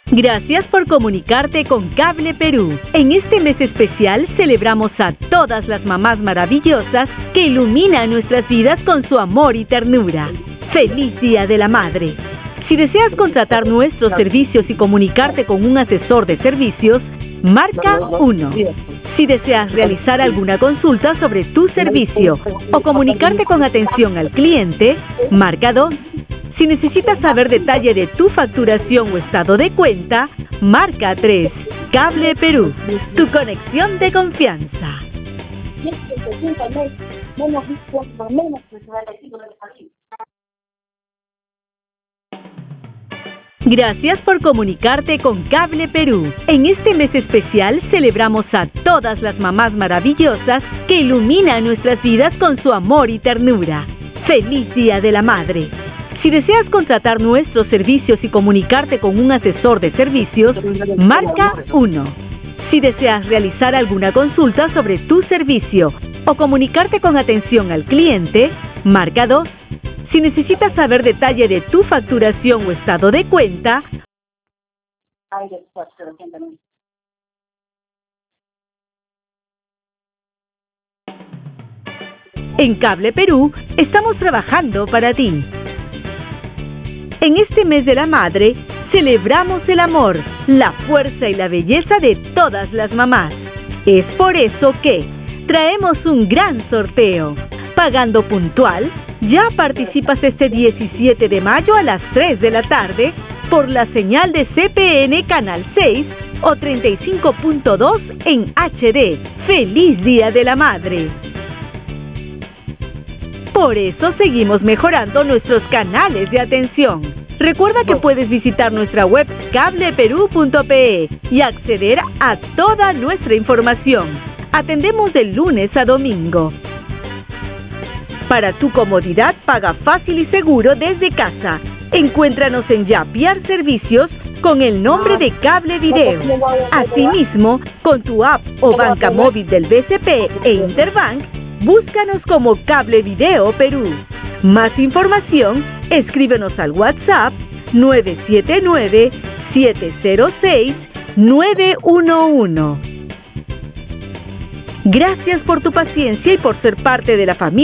Gracias por comunicarte con Cable Perú. En este mes especial celebramos a todas las mamás maravillosas que iluminan nuestras vidas con su amor y ternura. ¡Feliz Día de la Madre! Si deseas contratar nuestros servicios y comunicarte con un asesor de servicios, marca 1. Si deseas realizar alguna consulta sobre tu servicio o comunicarte con atención al cliente, marca 2. Si necesitas saber detalle de tu facturación o estado de cuenta, marca 3. Cable Perú, tu conexión de confianza. Gracias por comunicarte con Cable Perú. En este mes especial celebramos a todas las mamás maravillosas que iluminan nuestras vidas con su amor y ternura. ¡Feliz Día de la Madre! Si deseas contratar nuestros servicios y comunicarte con un asesor de servicios, marca 1. Si deseas realizar alguna consulta sobre tu servicio o comunicarte con atención al cliente, marca 2. Si necesitas saber detalle de tu facturación o estado de cuenta, en Cable Perú estamos trabajando para ti. En este mes de la madre, celebramos el amor, la fuerza y la belleza de todas las mamás. Es por eso que traemos un gran sorteo. Pagando puntual, ya participas este 17 de mayo a las 3 de la tarde por la señal de CPN Canal 6 o 35.2 en HD. ¡Feliz Día de la Madre! Por eso seguimos mejorando nuestros canales de atención. Recuerda que puedes visitar nuestra web cableperu.pe y acceder a toda nuestra información. Atendemos de lunes a domingo. Para tu comodidad, paga fácil y seguro desde casa. Encuéntranos en Yapiar Servicios con el nombre de Cable Video. Asimismo, con tu app o banca móvil del BCP e Interbank, búscanos como Cable Video Perú. Más información, escríbenos al WhatsApp 979-706-911. Gracias por tu paciencia y por ser parte de la familia.